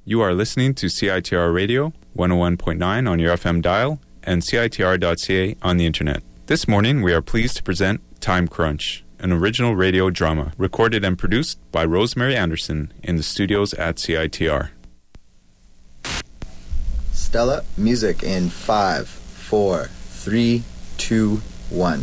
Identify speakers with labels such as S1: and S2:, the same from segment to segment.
S1: You are listening to CITR Radio, 101.9 on your FM dial, and CITR.ca on the internet. This morning, we are pleased to present Time Crunch, an original radio drama, recorded and produced by Rosemary Anderson in the studios at CITR.
S2: Stella, music in 5, 4, 3, 2, 1.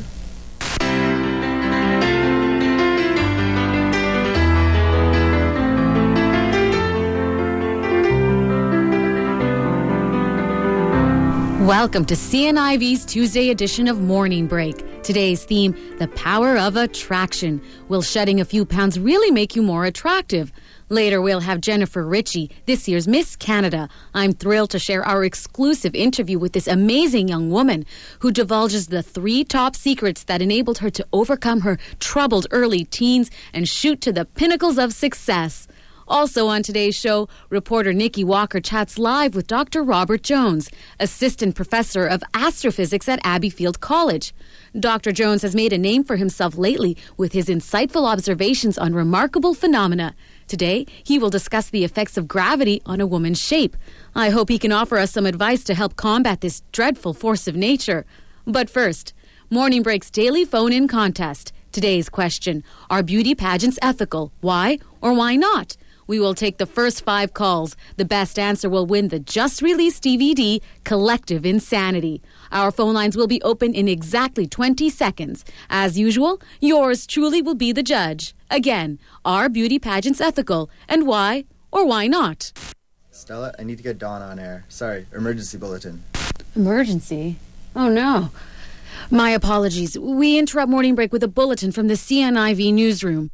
S3: Welcome to CNIV's Tuesday edition of Morning Break. Today's theme, the power of attraction. Will shedding a few pounds really make you more attractive? Later, we'll have Jennifer Ritchie, this year's Miss Canada. I'm thrilled to share our exclusive interview with this amazing young woman who divulges the 3 top secrets that enabled her to overcome her troubled early teens and shoot to the pinnacles of success. Also on today's show, reporter Nikki Walker chats live with Dr. Robert Jones, assistant professor of astrophysics at Abbeyfield College. Dr. Jones has made a name for himself lately with his insightful observations on remarkable phenomena. Today, he will discuss the effects of gravity on a woman's shape. I hope he can offer us some advice to help combat this dreadful force of nature. But first, Morning Break's daily phone-in contest. Today's question, are beauty pageants ethical? Why or why not? We will take the first 5 calls. The best answer will win the just-released DVD, Collective Insanity. Our phone lines will be open in exactly 20 seconds. As usual, yours truly will be the judge. Again, are beauty pageants ethical? And why or why not?
S2: Stella, I need to get Dawn on air. Sorry, emergency bulletin.
S3: Emergency? Oh, no. My apologies. We interrupt Morning Break with a bulletin from the CNIV newsroom.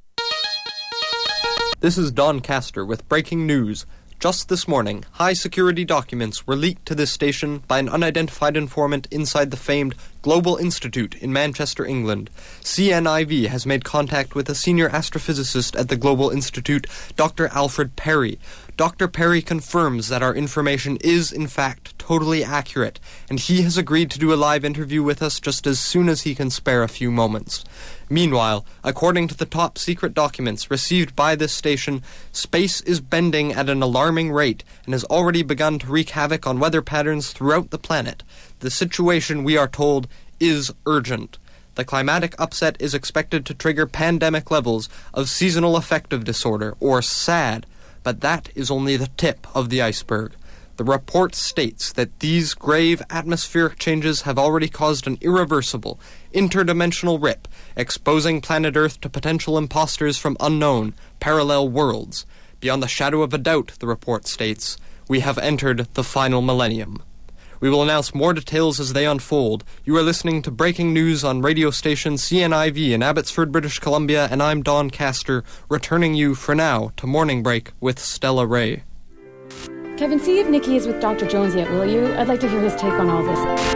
S4: This is Don Castor with breaking news. Just this morning, high-security documents were leaked to this station by an unidentified informant inside the famed Global Institute in Manchester, England. CNIV has made contact with a senior astrophysicist at the Global Institute, Dr. Alfred Perry. Dr. Perry confirms that our information is, in fact, totally accurate, and he has agreed to do a live interview with us just as soon as he can spare a few moments. Meanwhile, according to the top secret documents received by this station, space is bending at an alarming rate and has already begun to wreak havoc on weather patterns throughout the planet. The situation, we are told, is urgent. The climatic upset is expected to trigger pandemic levels of seasonal affective disorder, or SAD, but that is only the tip of the iceberg. The report states that these grave atmospheric changes have already caused an irreversible, interdimensional rip, exposing planet Earth to potential imposters from unknown, parallel worlds. Beyond the shadow of a doubt, the report states, we have entered the final millennium. We will announce more details as they unfold. You are listening to breaking news on radio station CNIV in Abbotsford, British Columbia, and I'm Don Castor, returning you for now to Morning Break with Stella Ray.
S3: Kevin, see if Nikki is with Dr. Jones yet, will you? I'd like to hear his take on all this.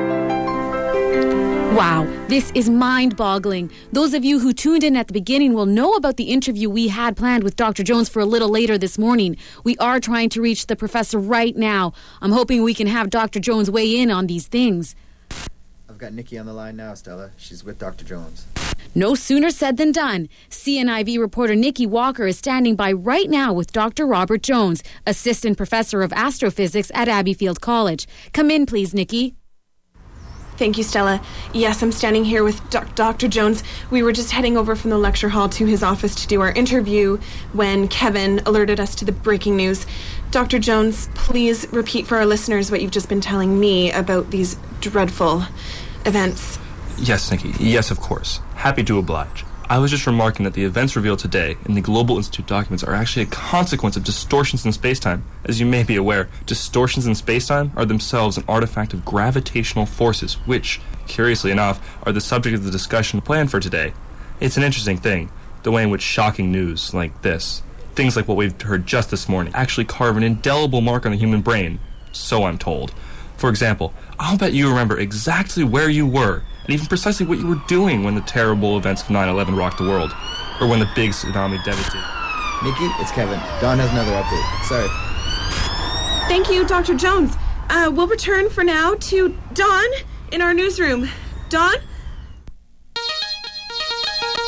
S3: Wow, this is mind-boggling. Those of you who tuned in at the beginning will know about the interview we had planned with Dr. Jones for a little later this morning. We are trying to reach the professor right now. I'm hoping we can have Dr. Jones weigh in on these things.
S2: I've got Nikki on the line now, Stella. She's with Dr. Jones.
S3: No sooner said than done. CNIV reporter Nikki Walker is standing by right now with Dr. Robert Jones, assistant professor of astrophysics at Abbeyfield College. Come in, please, Nikki.
S5: Thank you, Stella. Yes, I'm standing here with Dr. Jones. We were just heading over from the lecture hall to his office to do our interview when Kevin alerted us to the breaking news. Dr. Jones, please repeat for our listeners what you've just been telling me about these dreadful events.
S6: Yes, Nikki. Yes, of course. Happy to oblige. I was just remarking that the events revealed today in the Global Institute documents are actually a consequence of distortions in spacetime. As you may be aware, distortions in spacetime are themselves an artifact of gravitational forces, which, curiously enough, are the subject of the discussion planned for today. It's an interesting thing, the way in which shocking news like this, things like what we've heard just this morning, actually carve an indelible mark on the human brain, so I'm told. For example, I'll bet you remember exactly where you were, and even precisely what you were doing when the terrible events of 9/11 rocked the world, or when the big tsunami devastated.
S2: Nikki, it's Kevin. Dawn has another update. Sorry.
S5: Thank you, Dr. Jones. We'll return for now to Dawn in our newsroom. Dawn?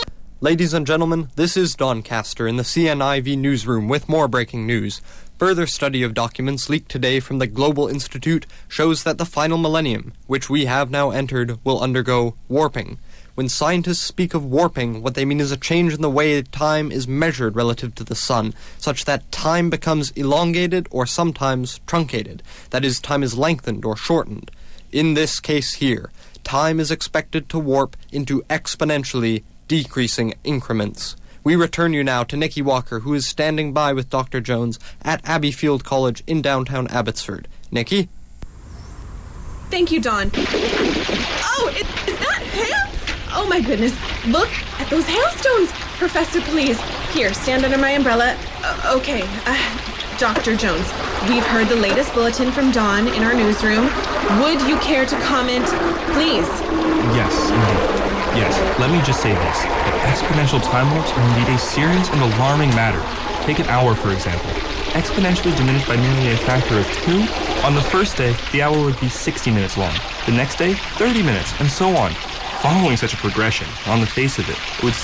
S4: Ladies and gentlemen, this is Doncaster in the CNIV newsroom with more breaking news. Further study of documents leaked today from the Global Institute shows that the final millennium, which we have now entered, will undergo warping. When scientists speak of warping, what they mean is a change in the way time is measured relative to the sun, such that time becomes elongated or sometimes truncated. That is, time is lengthened or shortened. In this case here, time is expected to warp into exponentially decreasing increments. We return you now to Nikki Walker, who is standing by with Dr. Jones at Abbey Field College in downtown Abbotsford. Nikki?
S5: Thank you, Dawn. Oh, is that him? Oh my goodness. Look at those hailstones. Professor, please. Here, stand under my umbrella. Okay. Dr. Jones, we've heard the latest bulletin from Dawn in our newsroom. Would you care to comment, please?
S6: Yes, indeed. Yes, let me just say this. Exponential time warps are indeed a serious and alarming matter. Take an hour, for example. Exponentially diminished by nearly a factor of 2, on the first day, the hour would be 60 minutes long. The next day, 30 minutes, and so on. Following such a progression, on the face of it, it would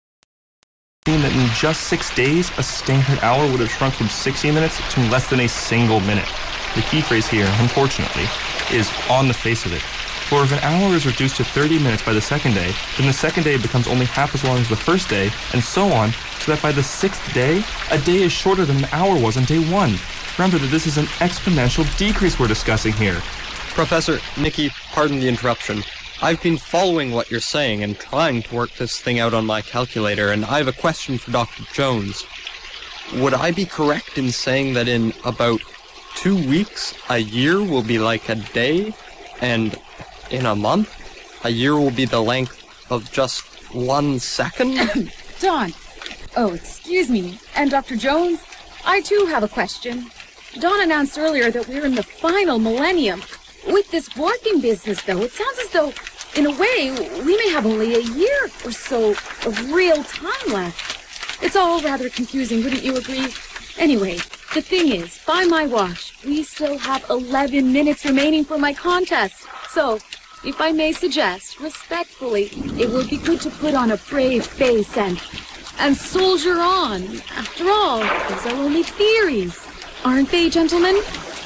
S6: seem that in just 6 days, a standard hour would have shrunk from 60 minutes to less than a single minute. The key phrase here, unfortunately, is on the face of it. For if an hour is reduced to 30 minutes by the second day, then the second day becomes only half as long as the first day, and so on, so that by the 6th day, a day is shorter than an hour was on day 1. Remember that this is an exponential decrease we're discussing here.
S4: Professor, Nikki, pardon the interruption. I've been following what you're saying and trying to work this thing out on my calculator, and I have a question for Dr. Jones. Would I be correct in saying that in about 2 weeks, a year will be like a day, and in a month, a year will be the length of just 1 second?
S7: Dawn. Oh, excuse me. And Dr. Jones, I too have a question. Dawn announced earlier that we're in the final millennium. With this warping business, though, it sounds as though, in a way, we may have only a year or so of real time left. It's all rather confusing, wouldn't you agree? Anyway, the thing is, by my watch, we still have 11 minutes remaining for my contest. So, if I may suggest, respectfully, it would be good to put on a brave face and soldier on. After all, those are only theories. Aren't they, gentlemen?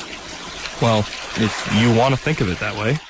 S6: Well, if you want to think of it that way.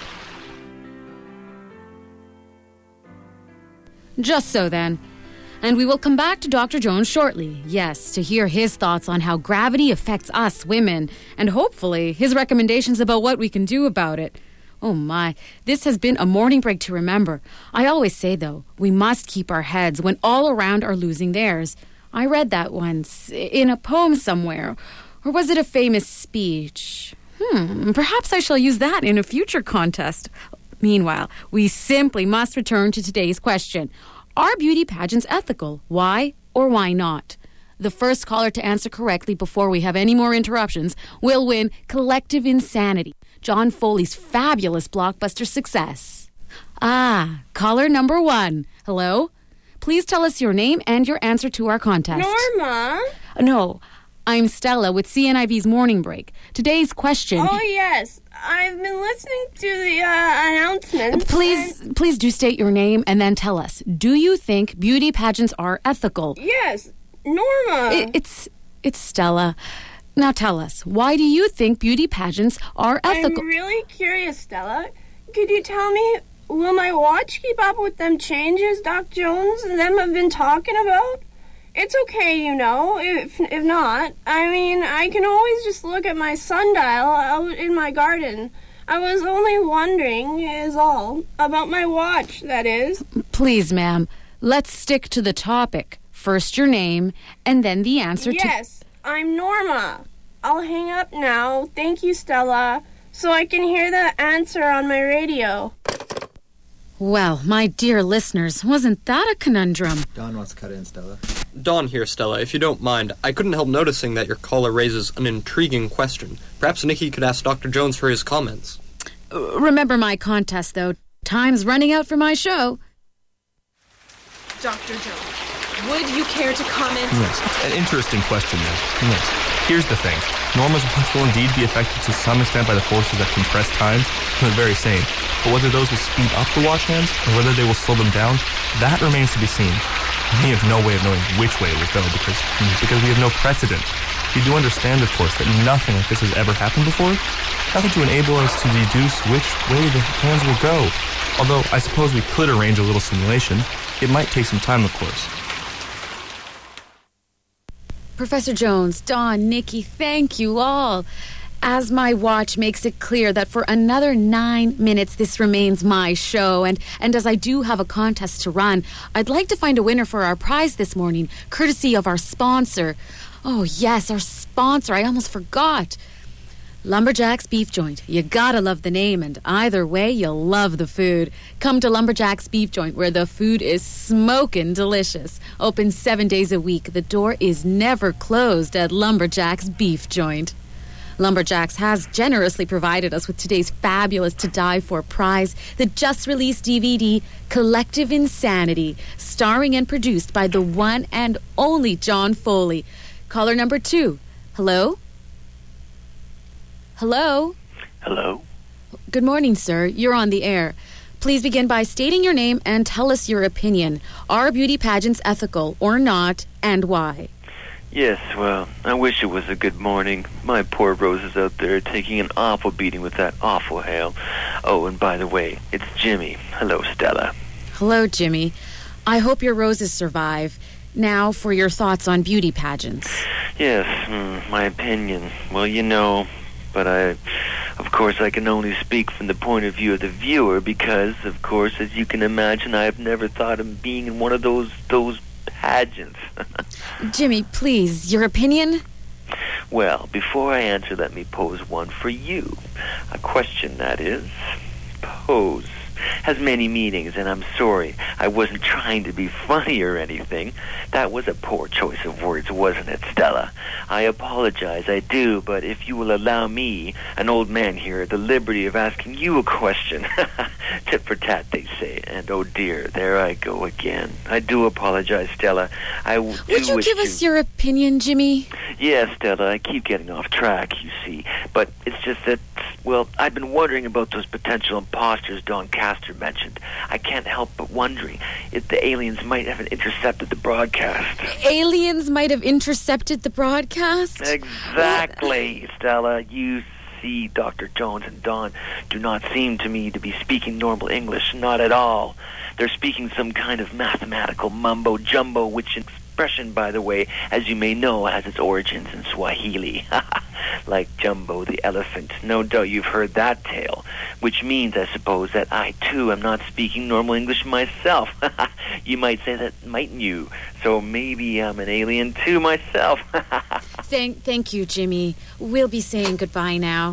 S3: Just so then. And we will come back to Dr. Jones shortly, yes, to hear his thoughts on how gravity affects us women, and hopefully his recommendations about what we can do about it. Oh my, this has been a morning break to remember. I always say, though, we must keep our heads when all around are losing theirs. I read that once, in a poem somewhere. Or was it a famous speech? Perhaps I shall use that in a future contest. Meanwhile, we simply must return to today's question. Are beauty pageants ethical? Why or why not? The first caller to answer correctly before we have any more interruptions will win Collective Insanity, John Foley's fabulous blockbuster success. Caller number 1. Hello? Please tell us your name and your answer to our contest.
S8: Norma?
S3: No, I'm Stella with CNIV's Morning Break. Today's question...
S8: Oh, yes. I've been listening to the announcements.
S3: Please do state your name and then tell us. Do you think beauty pageants are ethical?
S8: Yes. Norma.
S3: It's Stella. Now tell us, why do you think beauty pageants are ethical?
S8: I'm really curious, Stella. Could you tell me, will my watch keep up with them changes Doc Jones and them have been talking about? It's okay, you know, if not. I mean, I can always just look at my sundial out in my garden. I was only wondering, is all, about my watch, that is.
S3: Please, ma'am, let's stick to the topic. First your name, and then the answer to...
S8: Yes, I'm Norma. I'll hang up now. Thank you, Stella, so I can hear the answer on my radio.
S3: Well, my dear listeners, wasn't that a conundrum?
S2: Don wants to cut in, Stella.
S4: Dawn here, Stella. If you don't mind, I couldn't help noticing that your caller raises an intriguing question. Perhaps Nikki could ask Dr. Jones for his comments.
S3: Remember my contest, though. Time's running out for my show.
S5: Dr. Jones, would you care to comment?
S6: Yes, an interesting question there. Yes. Here's the thing. Norma's watch will indeed be affected to some extent by the forces that compress time, the very same. But whether those will speed up the watch hands, or whether they will slow them down, that remains to be seen. we have no way of knowing which way it will go because we have no precedent. We do understand, of course, that nothing like this has ever happened before. Nothing to enable us to deduce which way the hands will go. Although I suppose we could arrange a little simulation. It might take some time, of course.
S3: Professor Jones, Dawn, Nikki, thank you all. As my watch makes it clear that for another 9 minutes this remains my show, and as I do have a contest to run, I'd like to find a winner for our prize this morning, courtesy of our sponsor. Oh yes, our sponsor, I almost forgot. Lumberjack's Beef Joint. You gotta love the name, and either way, you'll love the food. Come to Lumberjack's Beef Joint, where the food is smokin' delicious. Open 7 days a week. The door is never closed at Lumberjack's Beef Joint. Lumberjacks has generously provided us with today's fabulous To Die For prize, the just-released DVD, Collective Insanity, starring and produced by the one and only John Foley. Caller number 2. Hello? Hello?
S9: Hello?
S3: Good morning, sir. You're on the air. Please begin by stating your name and tell us your opinion. Are beauty pageants ethical or not, and why?
S9: Yes, well, I wish it was a good morning. My poor Rose is out there taking an awful beating with that awful hail. Oh, and by the way, it's Jimmy. Hello, Stella.
S3: Hello, Jimmy. I hope your roses survive. Now for your thoughts on beauty pageants.
S9: Yes, my opinion. Well, but of course, I can only speak from the point of view of the viewer because, of course, as you can imagine, I have never thought of being in one of those pageants.
S3: Jimmy, please, your opinion?
S9: Well, before I answer, let me pose one for you. A question, that is. Pose. Has many meanings, and I'm sorry. I wasn't trying to be funny or anything. That was a poor choice of words, wasn't it, Stella? I apologize, I do, but if you will allow me, an old man here, the liberty of asking you a question. Tit for tat, they say, and oh dear, there I go again. I do apologize, Stella.
S3: Would you give us your opinion, Jimmy?
S9: Yes, Stella, I keep getting off track, you see. But it's just that, well, I've been wondering about those potential imposters Don Castor mentioned. I can't help but wondering if the aliens might have intercepted the broadcast.
S3: Aliens might have intercepted the broadcast?
S9: Exactly, Stella. You see, Dr. Jones and Don do not seem to me to be speaking normal English, not at all. They're speaking some kind of mathematical mumbo-jumbo, which expression, by the way, as you may know, has its origins in Swahili. Like Jumbo the elephant. No doubt you've heard that tale, which means, I suppose, that I, too, am not speaking normal English myself. You might say that, mightn't you? So maybe I'm an alien, too, myself.
S3: Thank you, Jimmy. We'll be saying goodbye now.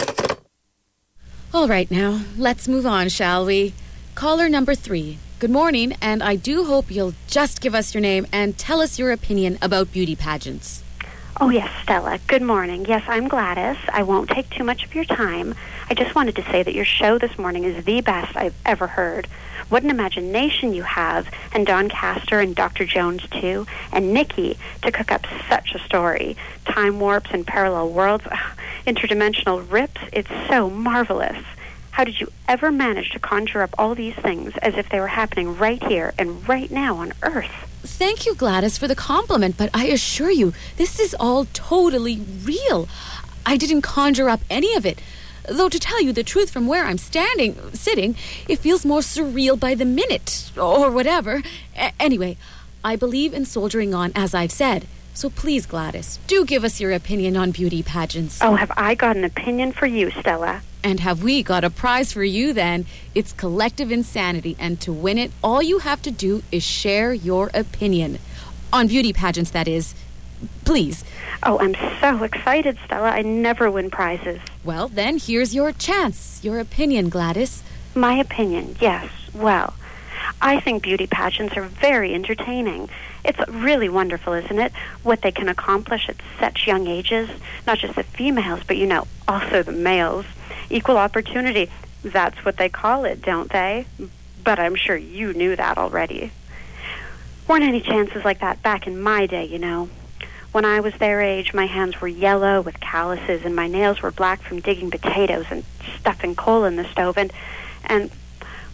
S3: All right, now, let's move on, shall we? Caller number 3. Good morning, and I do hope you'll just give us your name and tell us your opinion about beauty pageants.
S10: Oh, yes, Stella. Good morning. Yes, I'm Gladys. I won't take too much of your time. I just wanted to say that your show this morning is the best I've ever heard. What an imagination you have, and Don Castor and Dr. Jones, too, and Nikki, to cook up such a story. Time warps and parallel worlds, interdimensional rips. It's so marvelous. How did you ever manage to conjure up all these things as if they were happening right here and right now on Earth?
S3: Thank you, Gladys, for the compliment, but I assure you, this is all totally real. I didn't conjure up any of it. Though to tell you the truth, from where I'm sitting, it feels more surreal by the minute, or whatever. Anyway, I believe in soldiering on, as I've said. So please, Gladys, do give us your opinion on beauty pageants.
S10: Oh, have I got an opinion for you, Stella?
S3: And have we got a prize for you, then? It's Collective Insanity, and to win it, all you have to do is share your opinion. On beauty pageants, that is. Please.
S10: Oh, I'm so excited, Stella. I never win prizes.
S3: Well, then, here's your chance. Your opinion, Gladys.
S10: My opinion, yes. Well, I think beauty pageants are very entertaining. It's really wonderful, isn't it, what they can accomplish at such young ages? Not just the females, but, also the males. Equal opportunity. That's what they call it, don't they? But I'm sure you knew that already. Weren't any chances like that back in my day, When I was their age, my hands were yellow with calluses, and my nails were black from digging potatoes and stuffing coal in the stove. And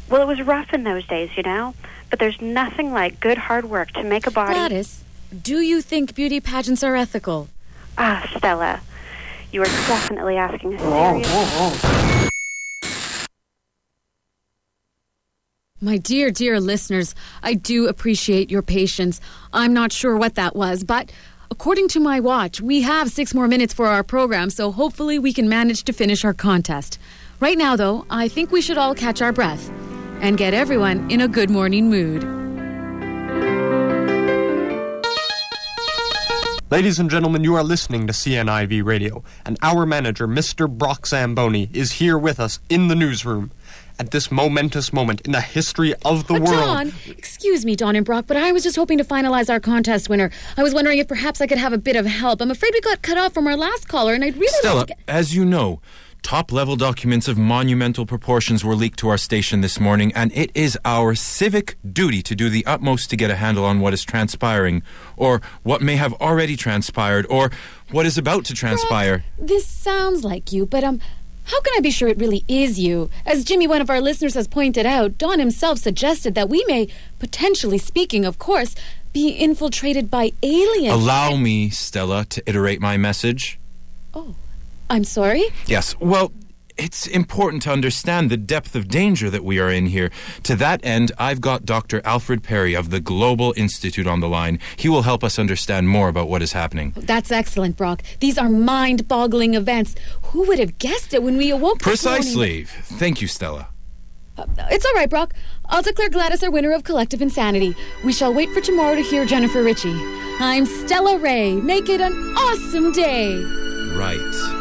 S10: Well, it was rough in those days, you know, but there's nothing like good hard work to make a body...
S3: Gladys, do you think beauty pageants are ethical?
S10: Ah, Stella, you are definitely asking a serious...
S3: My dear, dear listeners, I do appreciate your patience. I'm not sure what that was, but according to my watch, we have 6 more minutes for our program, so hopefully we can manage to finish our contest. Right now, though, I think we should all catch our breath and get everyone in a good morning mood.
S4: Ladies and gentlemen, you are listening to CNIV Radio, and our manager, Mr. Brock Zamboni, is here with us in the newsroom. At this momentous moment in the history of the world...
S3: Don, excuse me, Don and Brock, but I was just hoping to finalize our contest winner. I was wondering if perhaps I could have a bit of help. I'm afraid we got cut off from our last caller, and I'd really
S1: Stella,
S3: like to get...
S1: as you know, top-level documents of monumental proportions were leaked to our station this morning, and it is our civic duty to do the utmost to get a handle on what is transpiring, or what may have already transpired, or what is about to transpire.
S3: Brock, this sounds like you, but, how can I be sure it really is you? As Jimmy, one of our listeners, has pointed out, Don himself suggested that we may, potentially speaking, of course, be infiltrated by aliens.
S1: Allow me, Stella, to iterate my message.
S3: Oh, I'm sorry?
S1: Yes, well, it's important to understand the depth of danger that we are in here. To that end, I've got Dr. Alfred Perry of the Global Institute on the line. He will help us understand more about what is happening.
S3: That's excellent, Brock. These are mind-boggling events. Who would have guessed it when we awoke this morning?
S1: Precisely. Thank you, Stella.
S3: It's all right, Brock. I'll declare Gladys our winner of Collective Insanity. We shall wait for tomorrow to hear Jennifer Ritchie. I'm Stella Ray. Make it an awesome day.
S1: Right.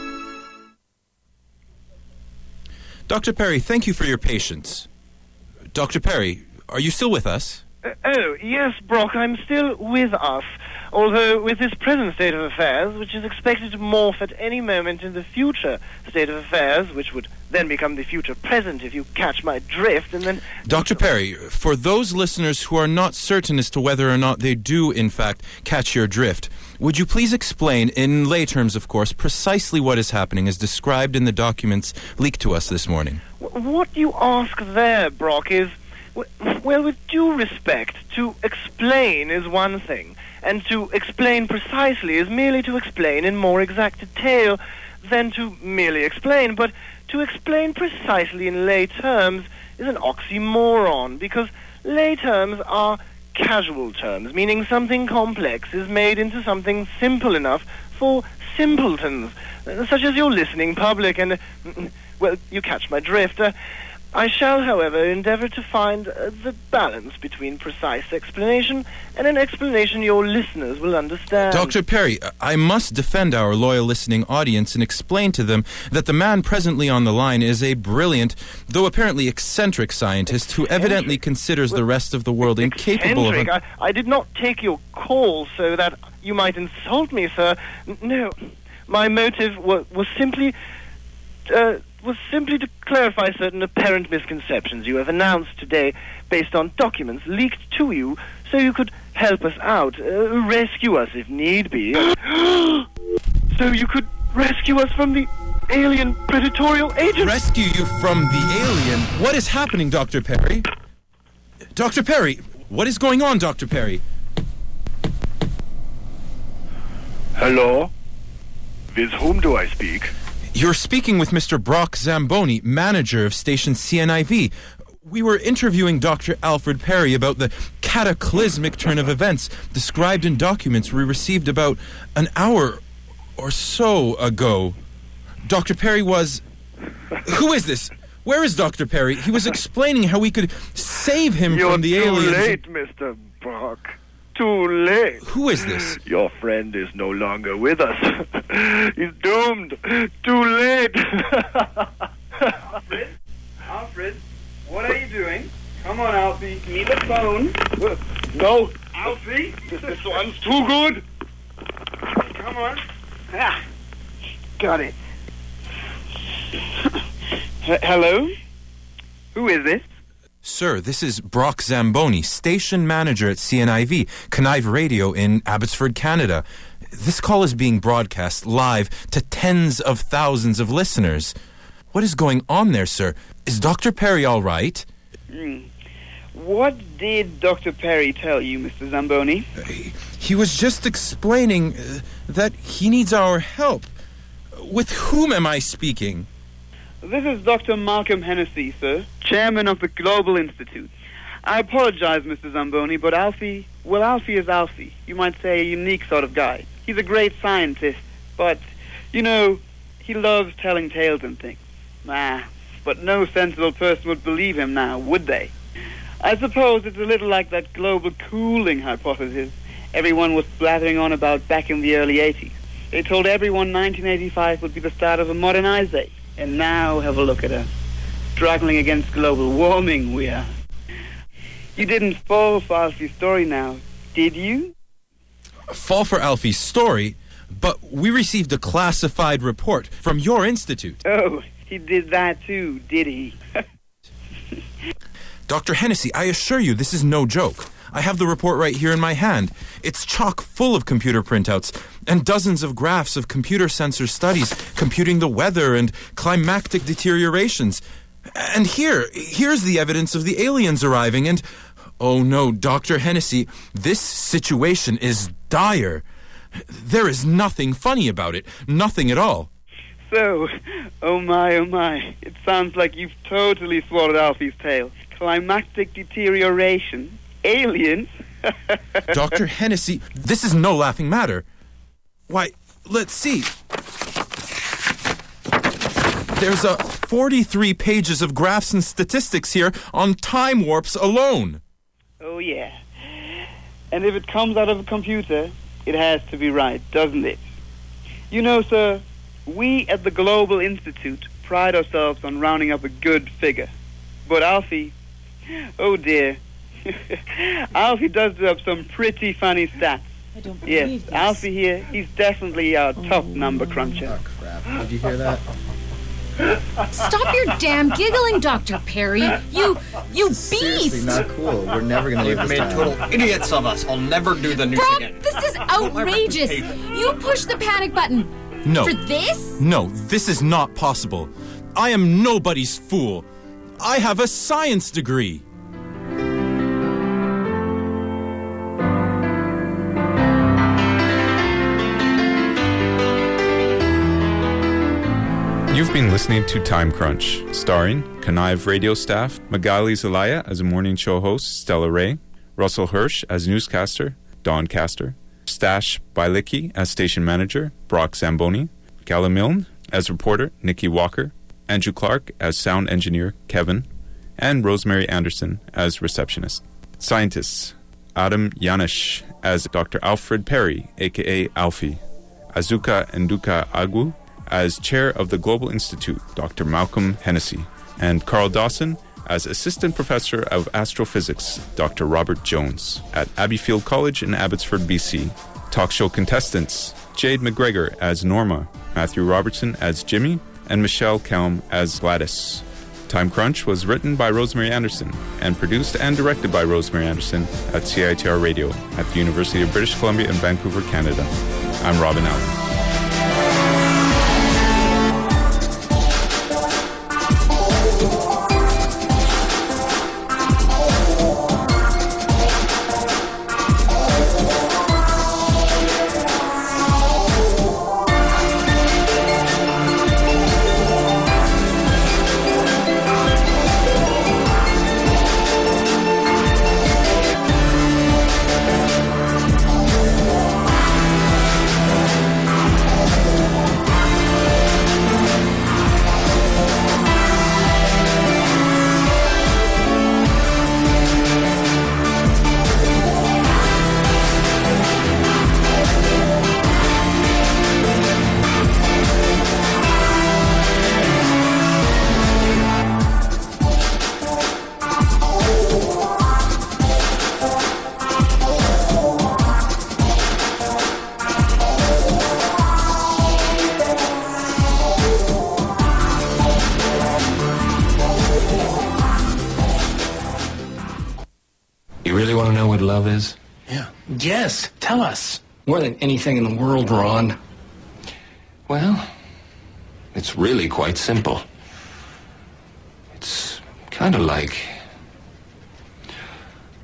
S1: Dr. Perry, thank you for your patience. Dr. Perry, are you still with us?
S11: Yes, Brock, I'm still with us. Although, with this present state of affairs, which is expected to morph at any moment in the future state of affairs, which would then become the future present, if you catch my drift, and then...
S1: Dr. Perry, for those listeners who are not certain as to whether or not they do, in fact, catch your drift, would you please explain, in lay terms, of course, precisely what is happening as described in the documents leaked to us this morning?
S11: What you ask there, Brock, is... Well, with due respect, to explain is one thing, and to explain precisely is merely to explain in more exact detail than to merely explain. But to explain precisely in lay terms is an oxymoron, because lay terms are casual terms, meaning something complex is made into something simple enough for simpletons, such as your listening public, and, well, you catch my drift. I shall, however, endeavour to find the balance between precise explanation and an explanation your listeners will understand.
S1: Dr. Perry, I must defend our loyal listening audience and explain to them that the man presently on the line is a brilliant, though apparently eccentric scientist who evidently considers the rest of the world incapable of...
S11: I did not take your call so that you might insult me, sir. No, my motive was simply to clarify certain apparent misconceptions you have announced today based on documents leaked to you so you could help us out, rescue us if need be. So you could rescue us from the alien predatorial agent?
S1: Rescue you from the alien? What is happening, Dr. Perry? Dr. Perry, what is going on, Dr. Perry?
S12: Hello? With whom do I speak?
S1: You're speaking with Mr. Brock Zamboni, manager of station CNIV. We were interviewing Dr. Alfred Perry about the cataclysmic turn of events described in documents we received about an hour or so ago. Dr. Perry was... Who is this? Where is Dr. Perry? He was explaining how we could save him from the aliens.
S12: You're too late, Mr. Brock. Too late.
S1: Who is this?
S12: Your friend is no longer with us. He's doomed. Too late.
S13: Alfred, what are you doing? Come on, Alfie. Need a phone.
S12: No.
S13: Alfie?
S12: This one's too good.
S13: Come on. Ah, got it. Hello? Who is this?
S1: Sir, this is Brock Zamboni, station manager at CNIV, Connive Radio in Abbotsford, Canada. This call is being broadcast live to tens of thousands of listeners. What is going on there, sir? Is Dr. Perry all right?
S13: What did Dr. Perry tell you, Mr. Zamboni?
S14: He was just explaining that he needs our help. With whom am I speaking?
S13: This is Dr. Malcolm Hennessy, sir, chairman of the Global Institute. I apologize, Mr. Zamboni, but Alfie is Alfie. You might say a unique sort of guy. He's a great scientist, but, he loves telling tales and things. But no sensible person would believe him now, would they? I suppose it's a little like that global cooling hypothesis everyone was blathering on about back in the early 80s. They told everyone 1985 would be the start of a modern ice age. And now have a look at us. Struggling against global warming, we are. You didn't fall for Alfie's story now, did you?
S14: Fall for Alfie's story? But we received a classified report from your institute.
S13: Oh, he did that too, did he?
S14: Dr. Hennessy, I assure you this is no joke. I have the report right here in my hand. It's chock full of computer printouts and dozens of graphs of computer sensor studies computing the weather and climactic deteriorations. And here's the evidence of the aliens arriving and... Oh no, Dr. Hennessy, this situation is dire. There is nothing funny about it. Nothing at all.
S13: So, oh my, it sounds like you've totally swallowed Alfie's tail. Climactic deterioration? Aliens?
S14: Dr. Hennessy, this is no laughing matter. Why, let's see. There's 43 pages of graphs and statistics here on time warps alone.
S13: Oh, yeah. And if it comes out of a computer, it has to be right, doesn't it? Sir, we at the Global Institute pride ourselves on rounding up a good figure. But Alfie, oh dear, Alfie does do up some pretty funny stats.
S7: I don't believe this.
S13: Alfie here, he's definitely our top number cruncher.
S2: Oh, crap. Did you hear that?
S3: Stop your damn giggling, Dr. Perry. You beast!
S2: Seriously not cool. We're never going to live
S4: You've
S2: this
S4: made
S2: down.
S4: total idiots of us. I'll never do the news
S3: Brock,
S4: again.
S3: this is outrageous. You push the panic button.
S14: No.
S3: For this?
S14: No, this is not possible. I am nobody's fool. I have a science degree.
S1: You've been listening to Time Crunch, starring Connive radio staff, Magali Zelaya as a morning show host, Stella Ray, Russell Hirsch as newscaster, Don Caster, Stash Bailicki as station manager, Brock Zamboni, Gala Milne as reporter, Nikki Walker, Andrew Clark as sound engineer, Kevin, and Rosemary Anderson as receptionist. Scientists, Adam Yanish as Dr. Alfred Perry, a.k.a. Alfie, Azuka Nduka Agwu as chair of the Global Institute, Dr. Malcolm Hennessy, and Carl Dawson as assistant professor of astrophysics, Dr. Robert Jones, at Abbeyfield College in Abbotsford, BC. Talk show contestants, Jade McGregor as Norma, Matthew Robertson as Jimmy, and Michelle Kelm as Gladys. Time Crunch was written by Rosemary Anderson and produced and directed by Rosemary Anderson at CITR Radio at the University of British Columbia in Vancouver, Canada. I'm Robin Allen.
S15: Love is?
S16: Yeah. Yes, tell us. More than anything in the world, Ron.
S15: Well, it's really quite simple. It's kind of like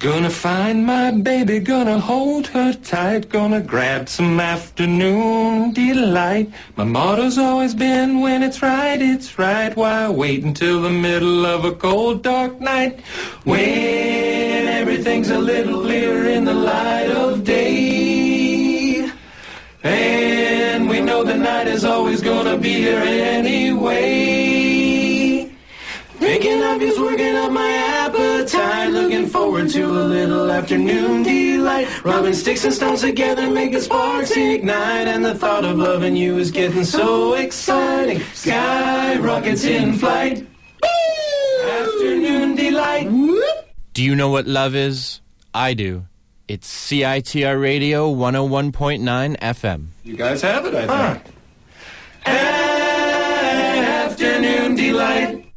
S15: Gonna find my baby, gonna hold her tight, gonna grab some afternoon delight. My motto's always been, when it's right, why wait until the middle of a cold, dark night? When everything's a little clearer in the light of day. And we know the night is always gonna be here anyway. Thinking of you's working up my appetite. Looking forward to a little afternoon delight. Rubbing sticks and stones together, making sparks ignite. And the thought of loving you is getting so exciting. Sky rockets in flight. Afternoon delight.
S17: Do you know what love is? I do. It's CITR Radio 101.9 FM.
S15: You guys have it, I think. Afternoon delight.